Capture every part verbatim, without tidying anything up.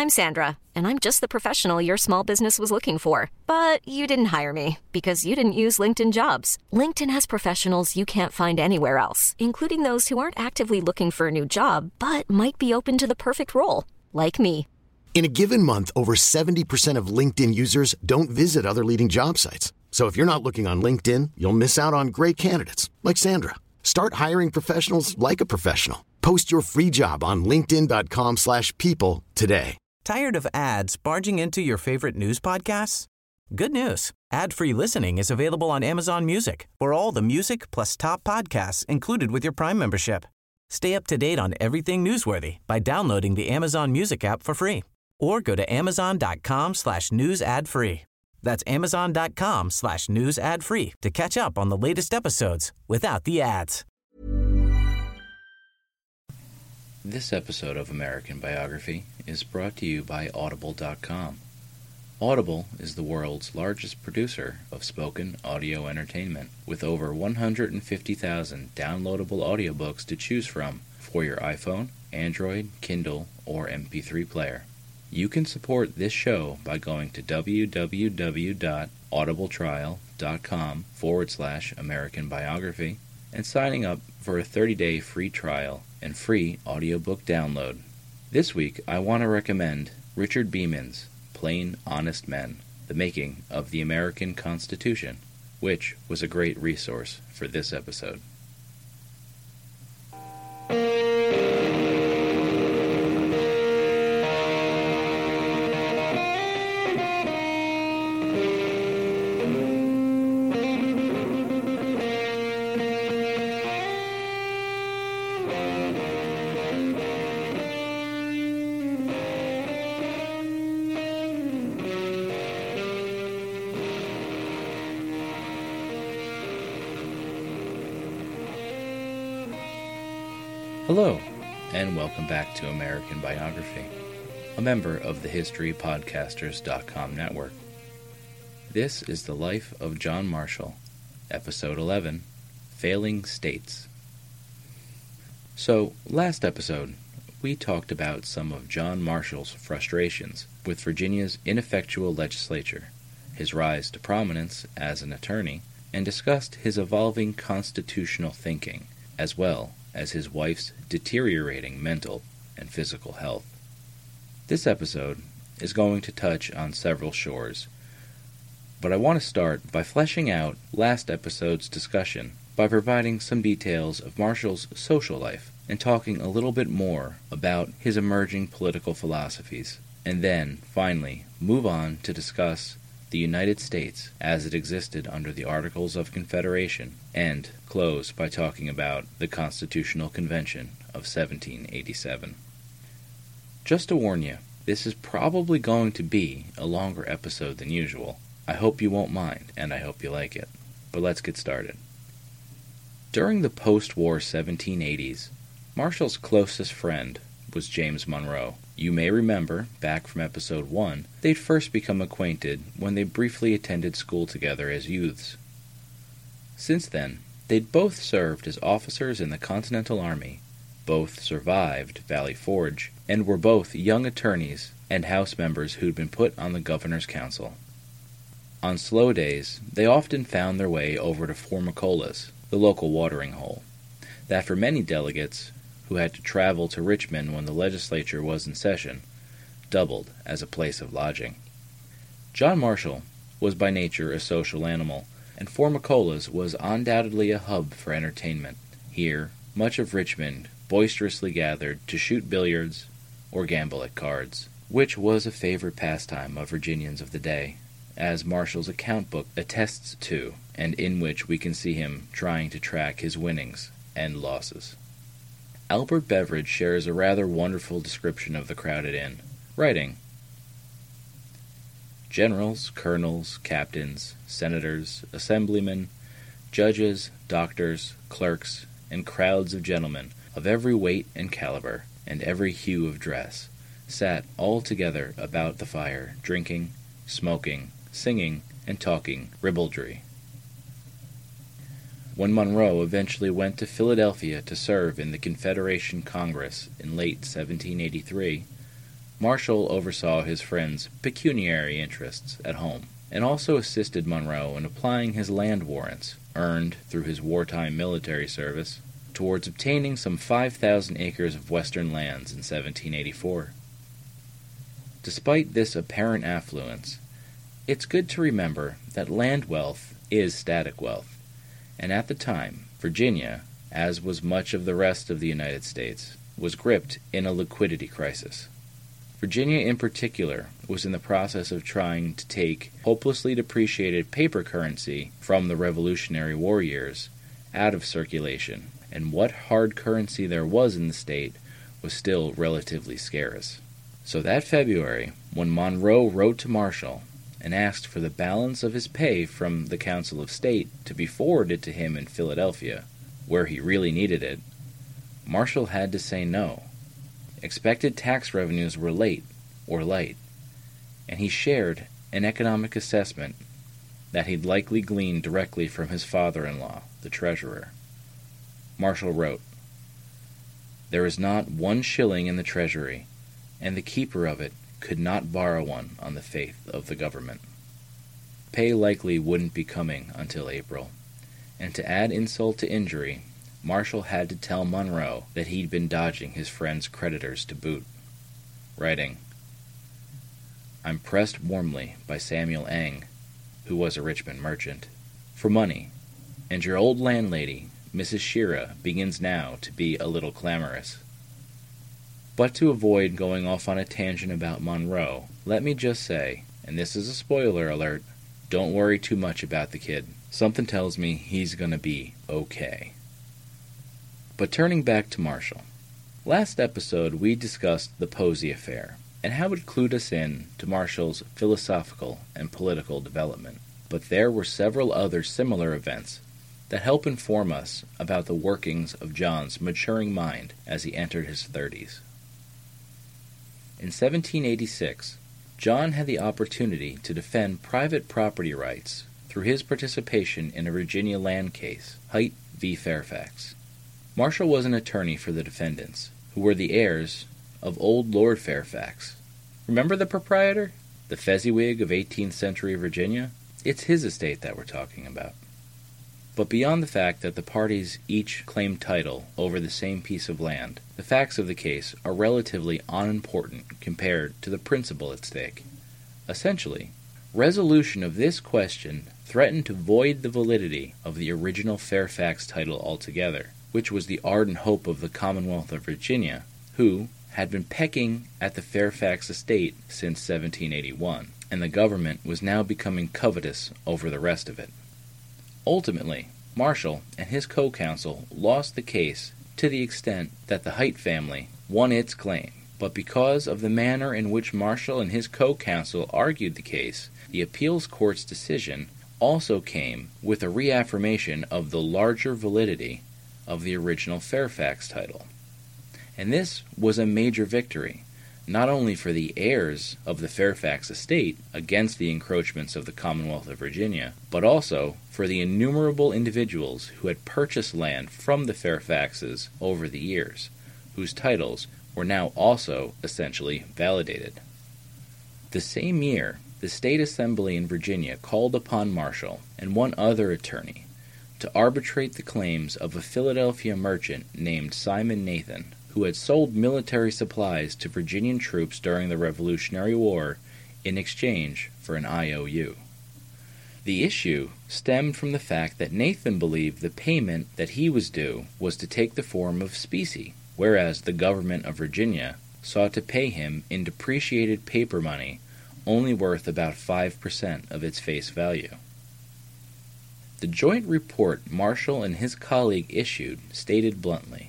I'm Sandra, and I'm just the professional your small business was looking for. But you didn't hire me because you didn't use LinkedIn Jobs. LinkedIn has professionals you can't find anywhere else, including those who aren't actively looking for a new job, but might be open to the perfect role, like me. In a given month, over seventy percent of LinkedIn users don't visit other leading job sites. So if you're not looking on LinkedIn, you'll miss out on great candidates like Sandra. Start hiring professionals like a professional. Post your free job on linkedin.com slash people today. Tired of ads barging into your favorite news podcasts? Good news. Ad-free listening is available on Amazon Music for all the music plus top podcasts included with your Prime membership. Stay up to date on everything newsworthy by downloading the Amazon Music app for free or go to amazon.com slash news ad free. That's amazon.com slash news ad free to catch up on the latest episodes without the ads. This episode of American Biography is brought to you by Audible dot com. Audible is the world's largest producer of spoken audio entertainment, with over one hundred fifty thousand downloadable audiobooks to choose from for your iPhone, Android, Kindle, or M P three player. You can support this show by going to www.audibletrial.com forward slash American Biography and signing up for a thirty-day free trial and free audiobook download. This week, I want to recommend Richard Beeman's Plain Honest Men, The Making of the American Constitution, which was a great resource for this episode. Hello, and welcome back to American Biography, a member of the History Podcasters dot com network. This is the life of John Marshall, Episode eleven, Failing States. So, last episode, we talked about some of John Marshall's frustrations with Virginia's ineffectual legislature, his rise to prominence as an attorney, and discussed his evolving constitutional thinking, as well as his wife's deteriorating mental and physical health. This episode is going to touch on several shores, but I want to start by fleshing out last episode's discussion by providing some details of Marshall's social life and talking a little bit more about his emerging political philosophies, and then, finally, move on to discuss the United States as it existed under the Articles of Confederation, and close by talking about the Constitutional Convention of seventeen eighty-seven. Just to warn you, this is probably going to be a longer episode than usual. I hope you won't mind, and I hope you like it. But let's get started. During the post-war seventeen eighties, Marshall's closest friend was James Monroe. You may remember, back from episode one, they'd first become acquainted when they briefly attended school together as youths. Since then, they'd both served as officers in the Continental Army, both survived Valley Forge, and were both young attorneys and House members who'd been put on the Governor's Council. On slow days, they often found their way over to Formicola's, the local watering hole, that for many delegates who had to travel to Richmond when the legislature was in session, doubled as a place of lodging. John Marshall was by nature a social animal, and Formicola's was undoubtedly a hub for entertainment. Here, much of Richmond boisterously gathered to shoot billiards or gamble at cards, which was a favorite pastime of Virginians of the day, as Marshall's account book attests to, and in which we can see him trying to track his winnings and losses. Albert Beveridge shares a rather wonderful description of the crowded inn, writing, "Generals, colonels, captains, senators, assemblymen, judges, doctors, clerks, and crowds of gentlemen of every weight and caliber, and every hue of dress, sat all together about the fire, drinking, smoking, singing, and talking ribaldry." When Monroe eventually went to Philadelphia to serve in the Confederation Congress in late seventeen eighty-three, Marshall oversaw his friend's pecuniary interests at home, and also assisted Monroe in applying his land warrants, earned through his wartime military service, towards obtaining some five thousand acres of western lands in seventeen eighty-four. Despite this apparent affluence, it's good to remember that land wealth is static wealth, and at the time, Virginia, as was much of the rest of the United States, was gripped in a liquidity crisis. Virginia in particular was in the process of trying to take hopelessly depreciated paper currency from the Revolutionary War years out of circulation, and what hard currency there was in the state was still relatively scarce. So that February, when Monroe wrote to Marshall and asked for the balance of his pay from the Council of State to be forwarded to him in Philadelphia, where he really needed it, Marshall had to say no. Expected tax revenues were late, or light, and he shared an economic assessment that he'd likely gleaned directly from his father-in-law, the treasurer. Marshall wrote, "There is not one shilling in the treasury, and the keeper of it could not borrow one on the faith of the government." Pay likely wouldn't be coming until April, and to add insult to injury, Marshall had to tell Monroe that he'd been dodging his friend's creditors to boot, writing, "I'm pressed warmly by Samuel Eng, who was a Richmond merchant, for money, and your old landlady, Missus Shira, begins now to be a little clamorous." But to avoid going off on a tangent about Monroe, let me just say, and this is a spoiler alert, don't worry too much about the kid. Something tells me he's gonna be okay. But turning back to Marshall. Last episode we discussed the Posey affair, and how it clued us in to Marshall's philosophical and political development. But there were several other similar events that help inform us about the workings of John's maturing mind as he entered his thirties. In seventeen eighty-six, John had the opportunity to defend private property rights through his participation in a Virginia land case, Height v. Fairfax. Marshall was an attorney for the defendants, who were the heirs of old Lord Fairfax. Remember the proprietor? The Fezziwig of eighteenth century Virginia? It's his estate that we're talking about. But beyond the fact that the parties each claimed title over the same piece of land, the facts of the case are relatively unimportant compared to the principle at stake. Essentially, resolution of this question threatened to void the validity of the original Fairfax title altogether, which was the ardent hope of the Commonwealth of Virginia, who had been pecking at the Fairfax estate since seventeen eighty-one, and the government was now becoming covetous over the rest of it. Ultimately, Marshall and his co-counsel lost the case to the extent that the Height family won its claim, but because of the manner in which Marshall and his co-counsel argued the case, the appeals court's decision also came with a reaffirmation of the larger validity of the original Fairfax title. And this was a major victory, not only for the heirs of the Fairfax estate against the encroachments of the Commonwealth of Virginia, but also for the innumerable individuals who had purchased land from the Fairfaxes over the years, whose titles were now also essentially validated. The same year, the State Assembly in Virginia called upon Marshall and one other attorney to arbitrate the claims of a Philadelphia merchant named Simon Nathan, who had sold military supplies to Virginian troops during the Revolutionary War in exchange for an I O U. The issue stemmed from the fact that Nathan believed the payment that he was due was to take the form of specie, whereas the government of Virginia sought to pay him in depreciated paper money only worth about five percent of its face value. The joint report Marshall and his colleague issued stated bluntly,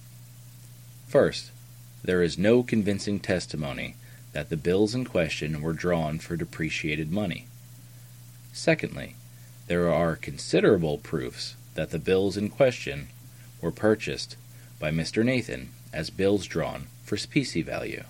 first, there is no convincing testimony that the bills in question were drawn for depreciated money. Secondly, there are considerable proofs that the bills in question were purchased by Mister Nathan as bills drawn for specie value.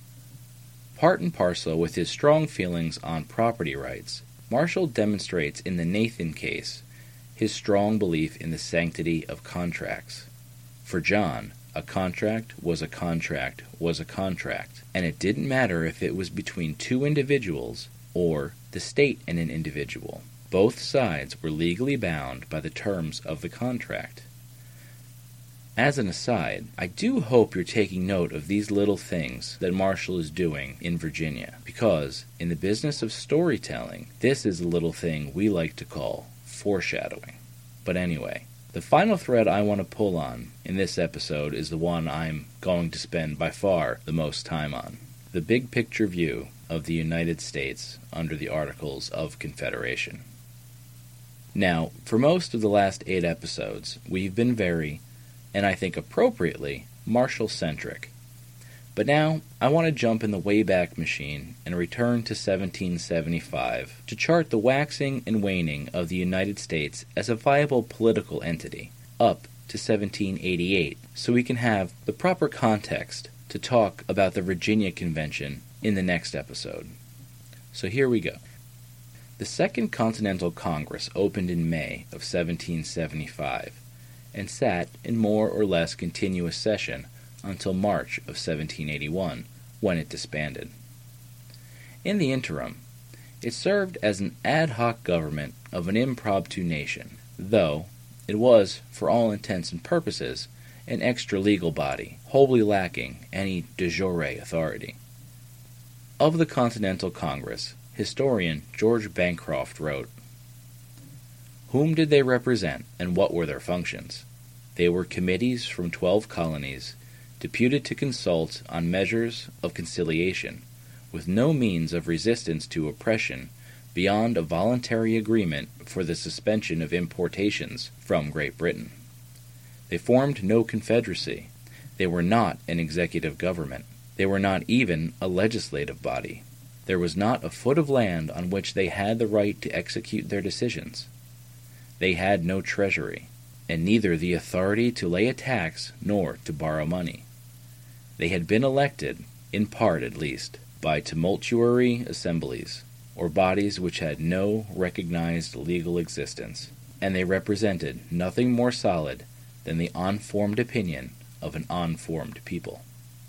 Part and parcel with his strong feelings on property rights, Marshall demonstrates in the Nathan case his strong belief in the sanctity of contracts. For John, A contract was a contract was a contract, and it didn't matter if it was between two individuals or the state and an individual. Both sides were legally bound by the terms of the contract. As an aside, I do hope you're taking note of these little things that Marshall is doing in Virginia, because in the business of storytelling, this is a little thing we like to call foreshadowing. But anyway, the final thread I want to pull on in this episode is the one I'm going to spend by far the most time on: the big picture view of the United States under the Articles of Confederation. Now, for most of the last eight episodes, we've been very, and I think appropriately, Marshall-centric. But now, I want to jump in the Wayback Machine and return to seventeen seventy-five to chart the waxing and waning of the United States as a viable political entity, up to seventeen eighty-eight, so we can have the proper context to talk about the Virginia Convention in the next episode. So here we go. The Second Continental Congress opened in May of seventeen seventy-five, and sat in more or less continuous session until March of seventeen eighty-one, when it disbanded. In the interim, it served as an ad hoc government of an impromptu nation, though it was, for all intents and purposes, an extra-legal body, wholly lacking any de jure authority. Of the Continental Congress, historian George Bancroft wrote, "Whom did they represent, and what were their functions? They were committees from twelve colonies, deputed to consult on measures of conciliation, with no means of resistance to oppression beyond a voluntary agreement for the suspension of importations from Great Britain. They formed no confederacy. They were not an executive government. They were not even a legislative body. There was not a foot of land on which they had the right to execute their decisions. They had no treasury, and neither the authority to lay a tax nor to borrow money. They had been elected, in part at least, by tumultuary assemblies, or bodies which had no recognized legal existence, and they represented nothing more solid than the unformed opinion of an unformed people."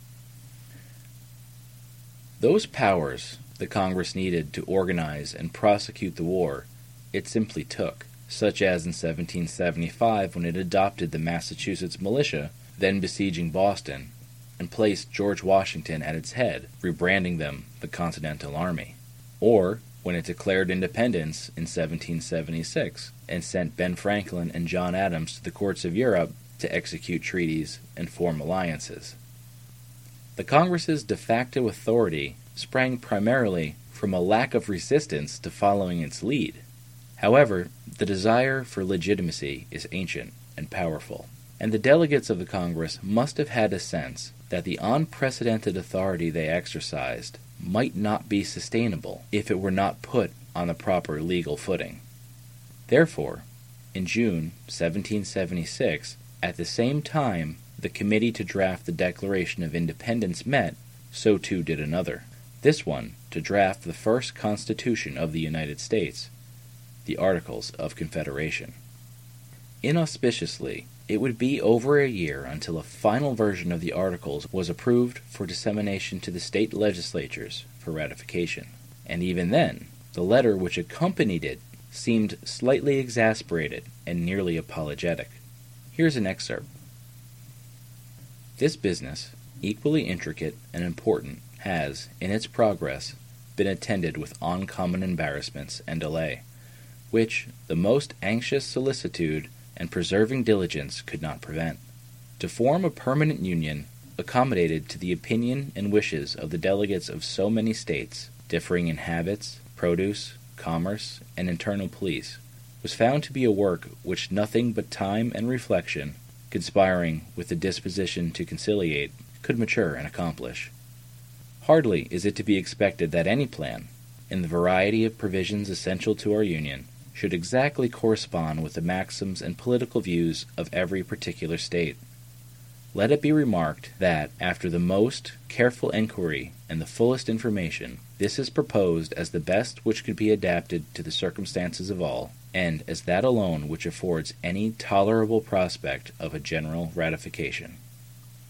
Those powers the Congress needed to organize and prosecute the war, it simply took, such as in seventeen seventy-five when it adopted the Massachusetts militia, then besieging Boston, and placed George Washington at its head, rebranding them the Continental Army, or when it declared independence in seventeen seventy-six and sent Ben Franklin and John Adams to the courts of Europe to execute treaties and form alliances. The Congress's de facto authority sprang primarily from a lack of resistance to following its lead. However, the desire for legitimacy is ancient and powerful, and the delegates of the Congress must have had a sense that the unprecedented authority they exercised might not be sustainable if it were not put on the proper legal footing. Therefore, in June seventeen seventy-six, at the same time the committee to draft the Declaration of Independence met, so too did another, this one to draft the first Constitution of the United States, the Articles of Confederation. Inauspiciously, it would be over a year until a final version of the Articles was approved for dissemination to the state legislatures for ratification. And even then, the letter which accompanied it seemed slightly exasperated and nearly apologetic. Here's an excerpt. "This business, equally intricate and important, has, in its progress, been attended with uncommon embarrassments and delay, which the most anxious solicitude and persevering diligence could not prevent. To form a permanent union, accommodated to the opinion and wishes of the delegates of so many states, differing in habits, produce, commerce, and internal police, was found to be a work which nothing but time and reflection, conspiring with the disposition to conciliate, could mature and accomplish. Hardly is it to be expected that any plan, in the variety of provisions essential to our Union, should exactly correspond with the maxims and political views of every particular state. Let it be remarked that, after the most careful enquiry and the fullest information, this is proposed as the best which could be adapted to the circumstances of all, and as that alone which affords any tolerable prospect of a general ratification."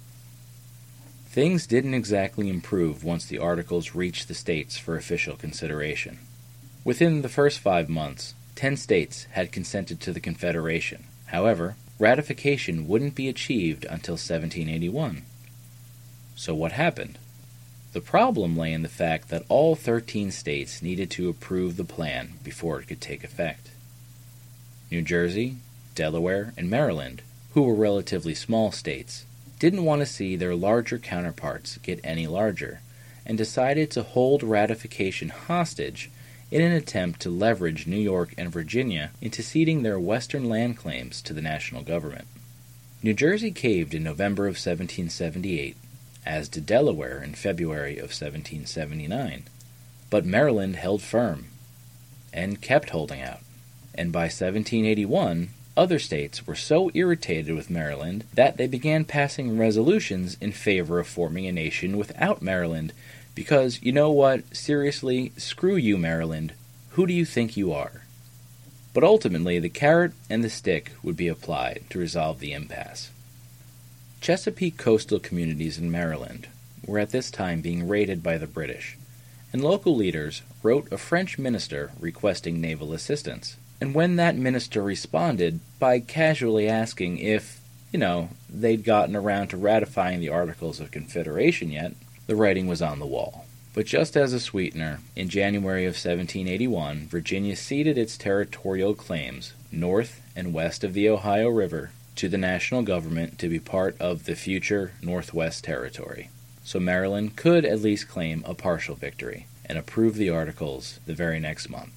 Things didn't exactly improve once the articles reached the states for official consideration. Within the first five months, ten states had consented to the Confederation. However, ratification wouldn't be achieved until seventeen eighty-one. So what happened? The problem lay in the fact that all thirteen states needed to approve the plan before it could take effect. New Jersey, Delaware, and Maryland, who were relatively small states, didn't want to see their larger counterparts get any larger, and decided to hold ratification hostage in an attempt to leverage New York and Virginia into ceding their western land claims to the national government. New Jersey caved in November of seventeen seventy-eight, as did Delaware in February of seventeen seventy-nine, but Maryland held firm, and kept holding out, and by seventeen eighty-one, other states were so irritated with Maryland that they began passing resolutions in favor of forming a nation without Maryland because, you know what, seriously, screw you, Maryland, who do you think you are? But ultimately, the carrot and the stick would be applied to resolve the impasse. Chesapeake coastal communities in Maryland were at this time being raided by the British, and local leaders wrote a French minister requesting naval assistance. And when that minister responded by casually asking if, you know, they'd gotten around to ratifying the Articles of Confederation yet, the writing was on the wall. But just as a sweetener, in January of seventeen eighty-one, Virginia ceded its territorial claims, north and west of the Ohio River, to the national government to be part of the future Northwest Territory. So Maryland could at least claim a partial victory, and approve the Articles the very next month.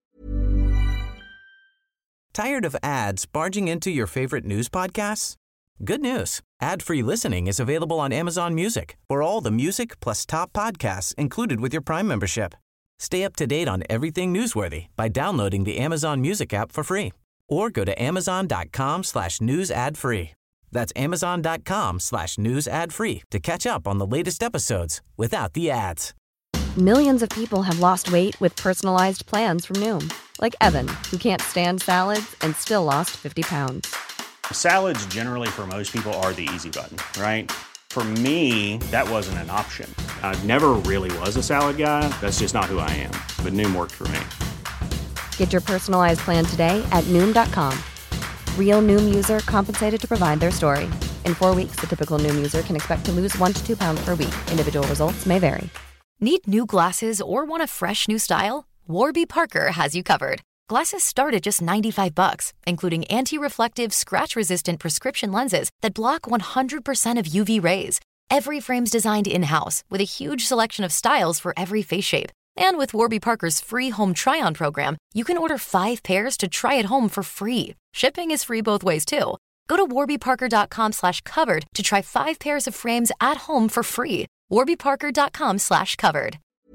Tired of ads barging into your favorite news podcasts? Good news. Ad-free listening is available on Amazon Music for all the music plus top podcasts included with your Prime membership. Stay up to date on everything newsworthy by downloading the Amazon Music app for free or go to amazon.com slash news ad free. That's amazon.com slash news ad free to catch up on the latest episodes without the ads. Millions of people have lost weight with personalized plans from Noom. Like Evan, who can't stand salads and still lost fifty pounds. Salads generally for most people are the easy button, right? For me, that wasn't an option. I never really was a salad guy. That's just not who I am. But Noom worked for me. Get your personalized plan today at Noom dot com. Real Noom user compensated to provide their story. In four weeks, the typical Noom user can expect to lose one to two pounds per week. Individual results may vary. Need new glasses or want a fresh new style? Warby Parker has you covered. Glasses start at just ninety-five bucks, including anti-reflective, scratch-resistant prescription lenses that block one hundred percent of U V rays. Every frame's designed in-house with a huge selection of styles for every face shape. And with Warby Parker's free home try-on program, you can order five pairs to try at home for free. Shipping is free both ways, too. Go to warbyparker.com slash covered to try five pairs of frames at home for free. warbyparker.com slash covered.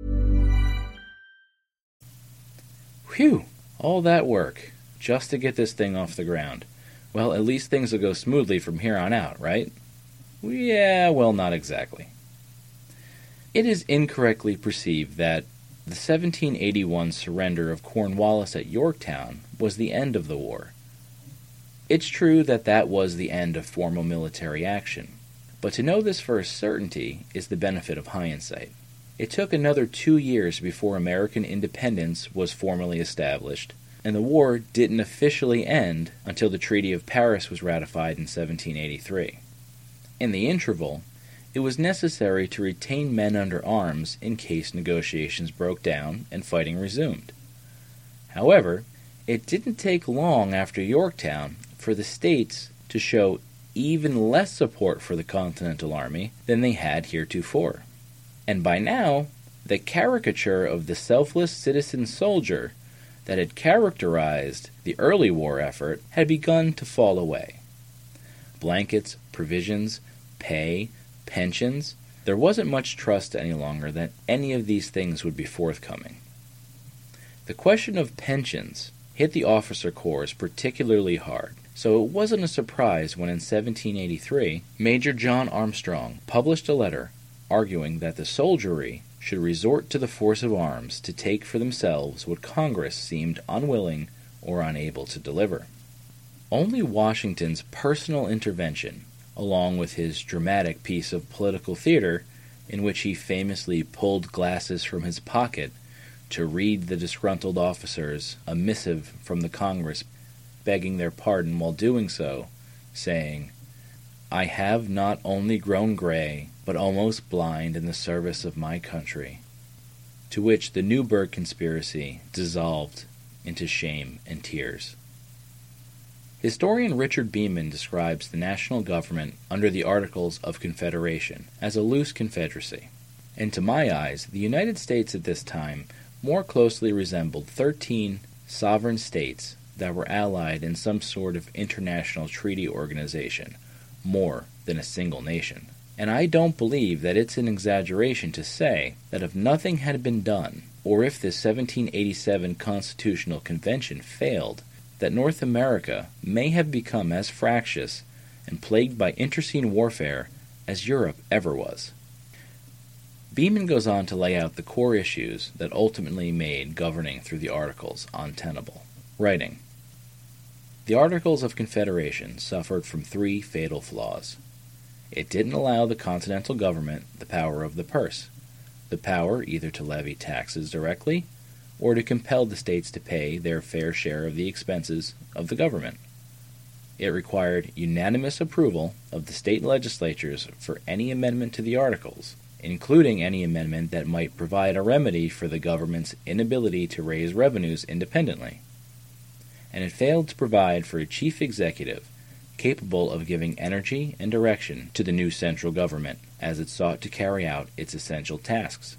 Whew, all that work, just to get this thing off the ground. Well, at least things will go smoothly from here on out, right? Yeah, well, not exactly. It is incorrectly perceived that the seventeen eighty-one surrender of Cornwallis at Yorktown was the end of the war. It's true that that was the end of formal military action, but to know this for a certainty is the benefit of hindsight. It took another two years before American independence was formally established, and the war didn't officially end until the Treaty of Paris was ratified in seventeen eighty-three. In the interval, it was necessary to retain men under arms in case negotiations broke down and fighting resumed. However, it didn't take long after Yorktown for the states to show even less support for the Continental Army than they had heretofore. And by now, the caricature of the selfless citizen soldier that had characterized the early war effort had begun to fall away. Blankets, provisions, pay, pensions, there wasn't much trust any longer that any of these things would be forthcoming. The question of pensions hit the officer corps particularly hard, so it wasn't a surprise when in seventeen eighty-three, Major John Armstrong published a letter arguing that the soldiery should resort to the force of arms to take for themselves what Congress seemed unwilling or unable to deliver. Only Washington's personal intervention along with his dramatic piece of political theater in which he famously pulled glasses from his pocket to read the disgruntled officers a missive from the Congress begging their pardon while doing so, saying, "I have not only grown gray, but almost blind in the service of my country," to which the Newburgh conspiracy dissolved into shame and tears. Historian Richard Beeman describes the national government under the Articles of Confederation as a loose confederacy, and to my eyes, the United States at this time more closely resembled thirteen sovereign states that were allied in some sort of international treaty organization, more than a single nation. And I don't believe that it's an exaggeration to say that if nothing had been done, or if the seventeen eighty-seven Constitutional Convention failed, that North America may have become as fractious and plagued by internecine warfare as Europe ever was. Beeman goes on to lay out the core issues that ultimately made governing through the Articles untenable, writing, "The Articles of Confederation suffered from three fatal flaws. It didn't allow the continental government the power of the purse, the power either to levy taxes directly or to compel the states to pay their fair share of the expenses of the government. It required unanimous approval of the state legislatures for any amendment to the Articles, including any amendment that might provide a remedy for the government's inability to raise revenues independently. And it failed to provide for a chief executive capable of giving energy and direction to the new central government as it sought to carry out its essential tasks.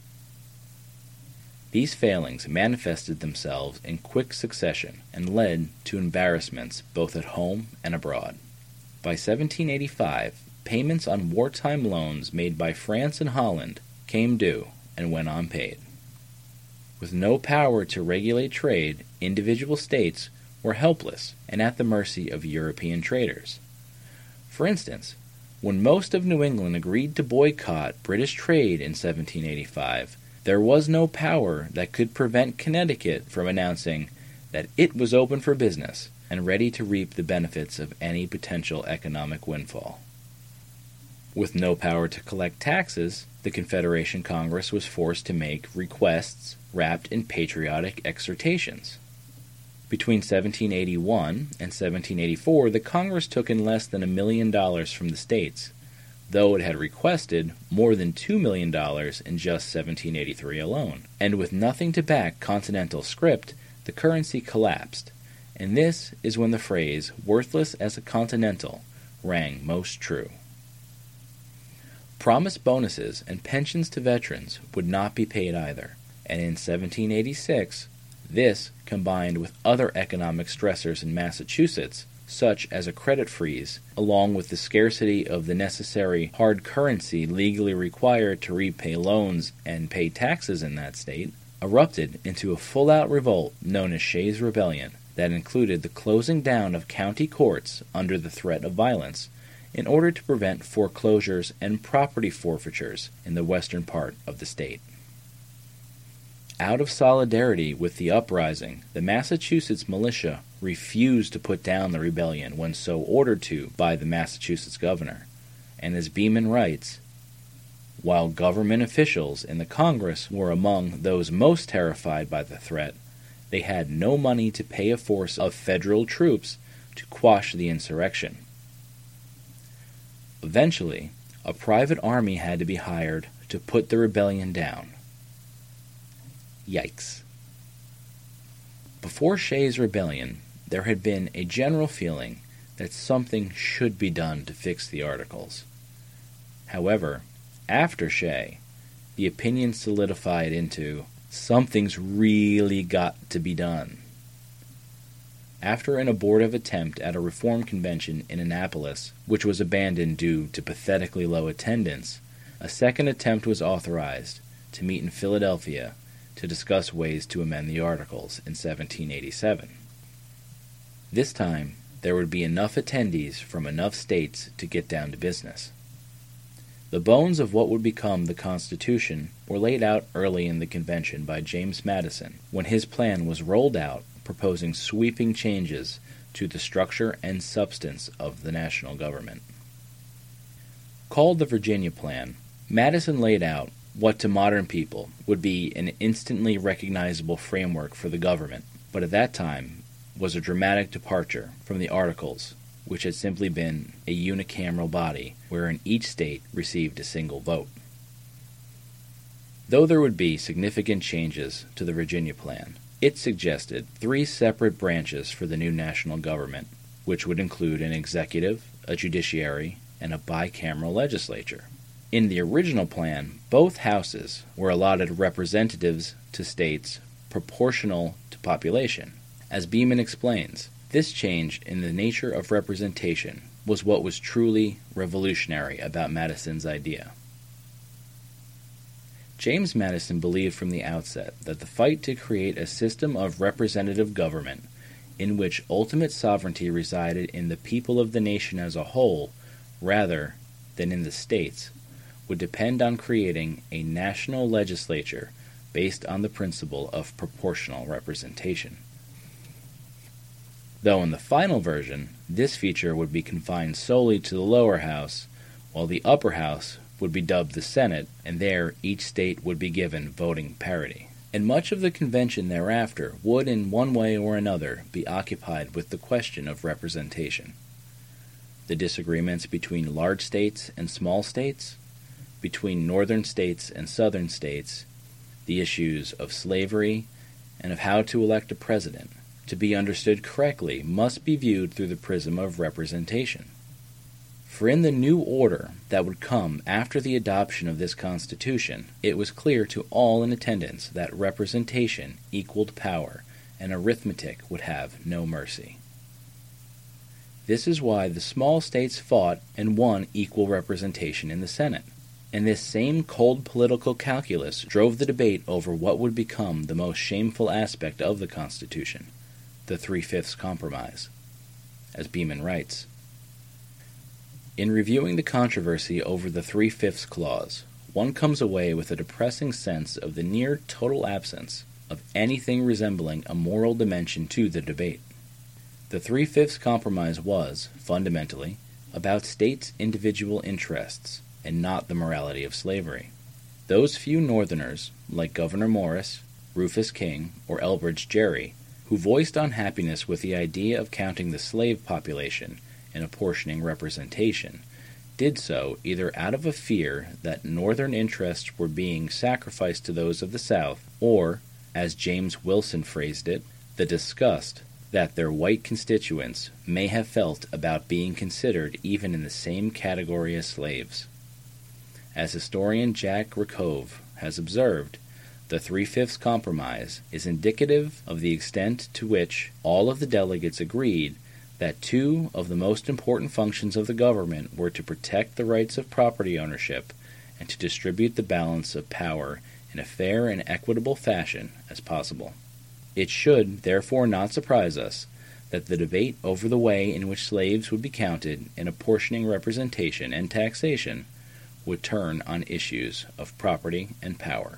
These failings manifested themselves in quick succession and led to embarrassments both at home and abroad. By seventeen eighty-five, payments on wartime loans made by France and Holland came due and went unpaid. With no power to regulate trade, individual states were helpless and at the mercy of European traders. For instance, when most of New England agreed to boycott British trade in seventeen eighty-five, there was no power that could prevent Connecticut from announcing that it was open for business and ready to reap the benefits of any potential economic windfall. With no power to collect taxes, the Confederation Congress was forced to make requests wrapped in patriotic exhortations. Between seventeen eighty-one and seventeen eighty-four, the Congress took in less than a million dollars from the states, though it had requested more than two million dollars in just seventeen eighty-three alone. And with nothing to back Continental script, the currency collapsed, and this is when the phrase, "worthless as a continental," rang most true. Promised bonuses and pensions to veterans would not be paid either, and in seventeen eighty-six, this, combined with other economic stressors in Massachusetts, such as a credit freeze, along with the scarcity of the necessary hard currency legally required to repay loans and pay taxes in that state, erupted into a full-out revolt known as Shays' Rebellion that included the closing down of county courts under the threat of violence in order to prevent foreclosures and property forfeitures in the western part of the state. Out of solidarity with the uprising, the Massachusetts militia refused to put down the rebellion when so ordered to by the Massachusetts governor, and as Beeman writes, while government officials in the Congress were among those most terrified by the threat, they had no money to pay a force of federal troops to quash the insurrection. Eventually, a private army had to be hired to put the rebellion down. Yikes. Before Shays' Rebellion, there had been a general feeling that something should be done to fix the Articles. However, after Shay, the opinion solidified into, something's really got to be done. After an abortive attempt at a reform convention in Annapolis, which was abandoned due to pathetically low attendance, a second attempt was authorized to meet in Philadelphia to discuss ways to amend the Articles in seventeen eighty-seven. This time, there would be enough attendees from enough states to get down to business. The bones of what would become the Constitution were laid out early in the convention by James Madison, when his plan was rolled out proposing sweeping changes to the structure and substance of the national government. Called the Virginia Plan, Madison laid out what to modern people would be an instantly recognizable framework for the government, but at that time was a dramatic departure from the Articles, which had simply been a unicameral body wherein each state received a single vote. Though there would be significant changes to the Virginia Plan, it suggested three separate branches for the new national government, which would include an executive, a judiciary, and a bicameral legislature. In the original plan, both houses were allotted representatives to states proportional to population. As Beeman explains, this change in the nature of representation was what was truly revolutionary about Madison's idea. James Madison believed from the outset that the fight to create a system of representative government in which ultimate sovereignty resided in the people of the nation as a whole rather than in the states would depend on creating a national legislature based on the principle of proportional representation. Though in the final version, this feature would be confined solely to the lower house, while the upper house would be dubbed the Senate, and there each state would be given voting parity. And much of the convention thereafter would in one way or another be occupied with the question of representation. The disagreements between large states and small states, between northern states and southern states, the issues of slavery, and of how to elect a president, to be understood correctly, must be viewed through the prism of representation. For in the new order that would come after the adoption of this Constitution, it was clear to all in attendance that representation equaled power, and arithmetic would have no mercy. This is why the small states fought and won equal representation in the Senate. And this same cold political calculus drove the debate over what would become the most shameful aspect of the Constitution, the Three-Fifths Compromise. As Beeman writes, in reviewing the controversy over the Three-Fifths Clause, one comes away with a depressing sense of the near total absence of anything resembling a moral dimension to the debate. The Three-Fifths Compromise was, fundamentally, about states' individual interests, and not the morality of slavery. Those few Northerners, like Gouverneur Morris, Rufus King, or Elbridge Gerry, who voiced unhappiness with the idea of counting the slave population and apportioning representation, did so either out of a fear that Northern interests were being sacrificed to those of the South, or, as James Wilson phrased it, the disgust that their white constituents may have felt about being considered even in the same category as slaves. As historian Jack Rakove has observed, the Three-Fifths Compromise is indicative of the extent to which all of the delegates agreed that two of the most important functions of the government were to protect the rights of property ownership and to distribute the balance of power in a fair and equitable fashion as possible. It should, therefore, not surprise us that the debate over the way in which slaves would be counted in apportioning representation and taxation would turn on issues of property and power.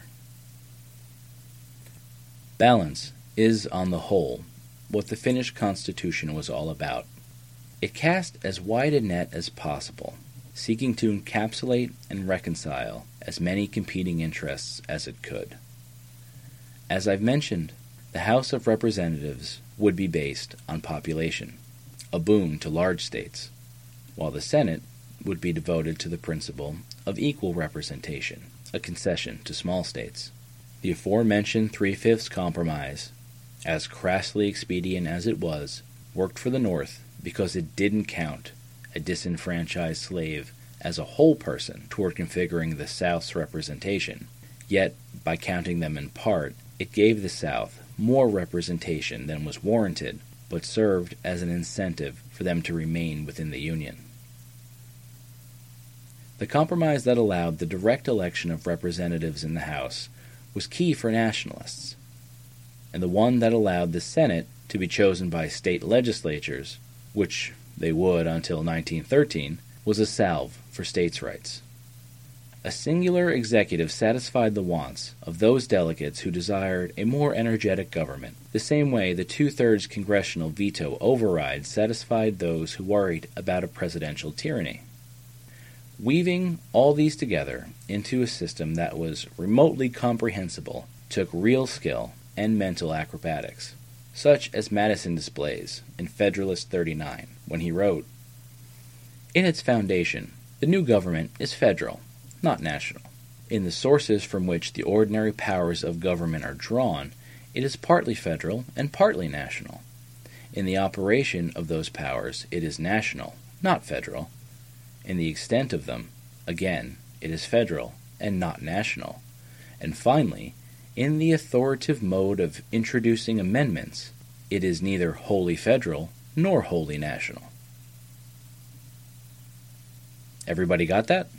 Balance is, on the whole, what the Finnish Constitution was all about. It cast as wide a net as possible, seeking to encapsulate and reconcile as many competing interests as it could. As I've mentioned, the House of Representatives would be based on population, a boon to large states, while the Senate would be devoted to the principle of equal representation, a concession to small states. The aforementioned Three-Fifths Compromise, as crassly expedient as it was, worked for the North because it didn't count a disenfranchised slave as a whole person toward configuring the South's representation, yet, by counting them in part, it gave the South more representation than was warranted, but served as an incentive for them to remain within the Union. The compromise that allowed the direct election of representatives in the House was key for nationalists, and the one that allowed the Senate to be chosen by state legislatures, which they would until nineteen thirteen, was a salve for states' rights. A singular executive satisfied the wants of those delegates who desired a more energetic government, the same way the two-thirds congressional veto override satisfied those who worried about a presidential tyranny. Weaving all these together into a system that was remotely comprehensible took real skill and mental acrobatics, such as Madison displays in Federalist thirty-nine, when he wrote, "In its foundation, the new government is federal, not national. In the sources from which the ordinary powers of government are drawn, it is partly federal and partly national. In the operation of those powers, it is national, not federal. In the extent of them, again, it is federal and not national. And finally, in the authoritative mode of introducing amendments, it is neither wholly federal nor wholly national." Everybody got that?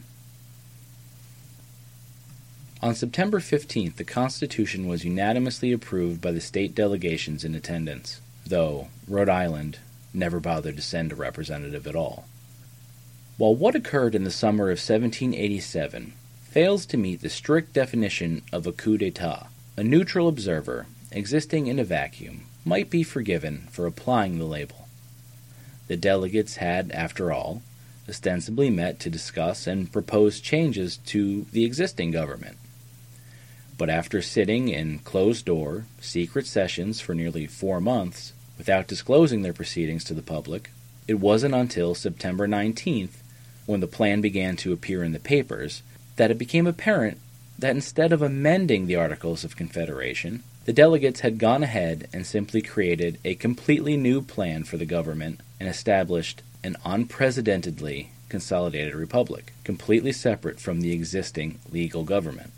On September fifteenth, the Constitution was unanimously approved by the state delegations in attendance, though Rhode Island never bothered to send a representative at all. While what occurred in the summer of seventeen eighty-seven fails to meet the strict definition of a coup d'etat, a neutral observer existing in a vacuum might be forgiven for applying the label. The delegates had, after all, ostensibly met to discuss and propose changes to the existing government. But after sitting in closed-door, secret sessions for nearly four months without disclosing their proceedings to the public, it wasn't until September nineteenth, when the plan began to appear in the papers, that it became apparent that instead of amending the Articles of Confederation, the delegates had gone ahead and simply created a completely new plan for the government and established an unprecedentedly consolidated republic, completely separate from the existing legal government.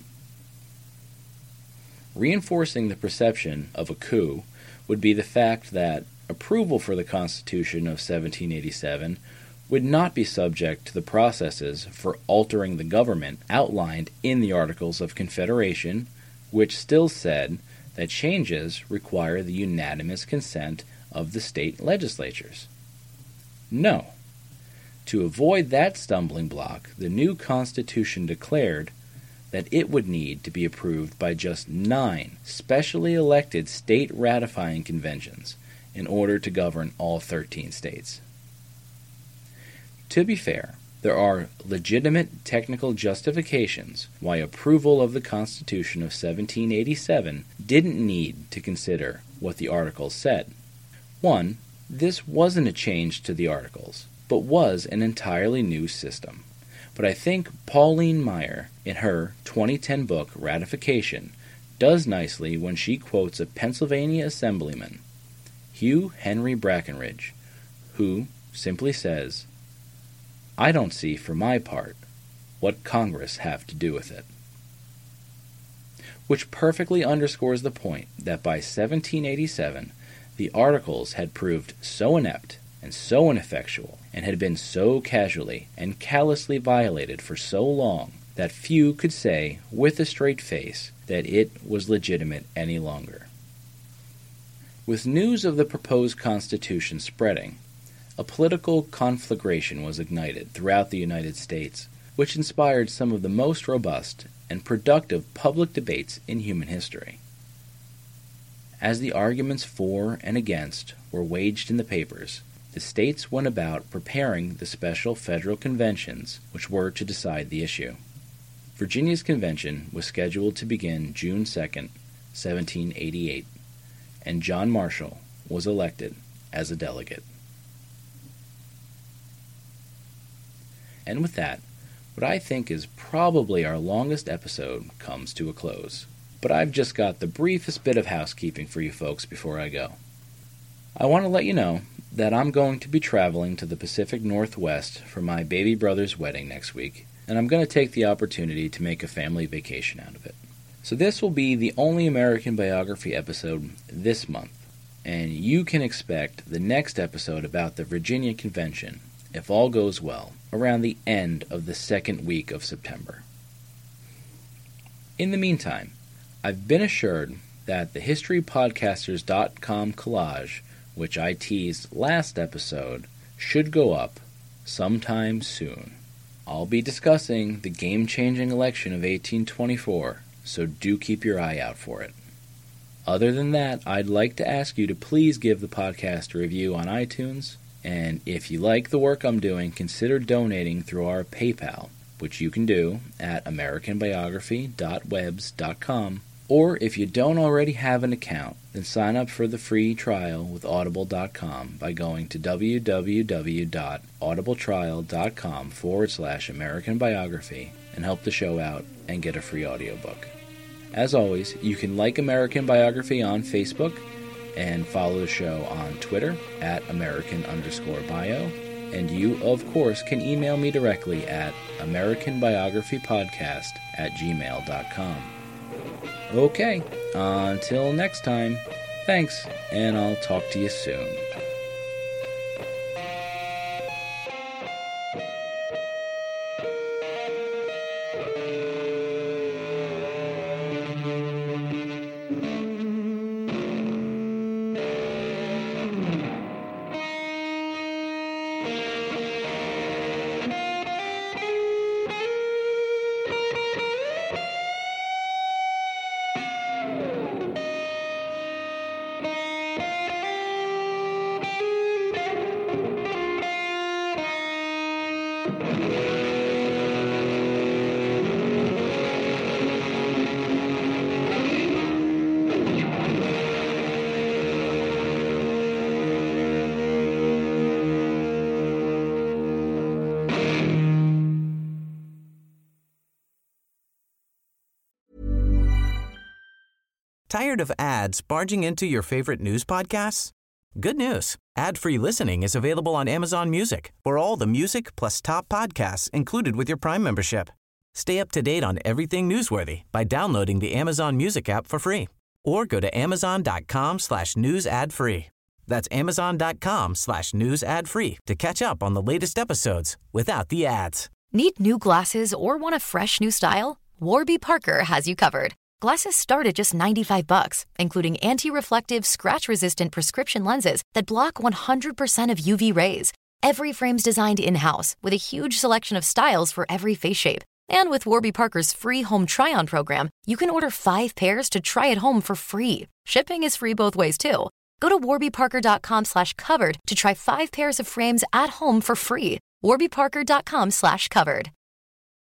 Reinforcing the perception of a coup would be the fact that approval for the Constitution of seventeen eighty-seven would not be subject to the processes for altering the government outlined in the Articles of Confederation, which still said that changes require the unanimous consent of the state legislatures. No. To avoid that stumbling block, the new Constitution declared that it would need to be approved by just nine specially elected state ratifying conventions in order to govern all thirteen states. To be fair, there are legitimate technical justifications why approval of the Constitution of seventeen eighty-seven didn't need to consider what the Articles said. One, this wasn't a change to the Articles, but was an entirely new system. But I think Pauline Maier, in her twenty ten book Ratification, does nicely when she quotes a Pennsylvania Assemblyman, Hugh Henry Brackenridge, who simply says, "I don't see, for my part, what Congress have to do with it." Which perfectly underscores the point that by seventeen eighty-seven, the Articles had proved so inept and so ineffectual, and had been so casually and callously violated for so long, that few could say with a straight face that it was legitimate any longer. With news of the proposed Constitution spreading, a political conflagration was ignited throughout the United States, which inspired some of the most robust and productive public debates in human history. As the arguments for and against were waged in the papers, the states went about preparing the special federal conventions which were to decide the issue. Virginia's convention was scheduled to begin June second, seventeen eighty-eight, and John Marshall was elected as a delegate. And with that, what I think is probably our longest episode comes to a close. But I've just got the briefest bit of housekeeping for you folks before I go. I want to let you know that I'm going to be traveling to the Pacific Northwest for my baby brother's wedding next week, and I'm going to take the opportunity to make a family vacation out of it. So this will be the only American Biography episode this month, and you can expect the next episode about the Virginia Convention, if all goes well, around the end of the second week of September. In the meantime, I've been assured that the history podcasters dot com collage, which I teased last episode, should go up sometime soon. I'll be discussing the game-changing election of eighteen twenty-four, so do keep your eye out for it. Other than that, I'd like to ask you to please give the podcast a review on iTunes, And if you like the work I'm doing, consider donating through our PayPal, which you can do at american biography dot webs dot com. Or if you don't already have an account, then sign up for the free trial with audible dot com by going to www.audibletrial.com forward slash American Biography and help the show out and get a free audiobook. As always, you can like American Biography on Facebook and follow the show on Twitter at American underscore bio. And you, of course, can email me directly at americanbiographypodcast at gmail dot com. Okay, until next time, thanks, and I'll talk to you soon. Tired of ads barging into your favorite news podcasts? Good news. Ad-free listening is available on Amazon Music for all the music plus top podcasts included with your Prime membership. Stay up to date on everything newsworthy by downloading the Amazon Music app for free or go to amazon.com slash news ad free. That's amazon.com slash news ad free to catch up on the latest episodes without the ads. Need new glasses or want a fresh new style? Warby Parker has you covered. Glasses start at just ninety-five bucks, including anti-reflective, scratch-resistant prescription lenses that block one hundred percent of U V rays. Every frame's designed in-house with a huge selection of styles for every face shape. And with Warby Parker's free home try-on program, you can order five pairs to try at home for free. Shipping is free both ways, too. Go to warbyparker.com slash covered to try five pairs of frames at home for free. warbyparker.com slash covered.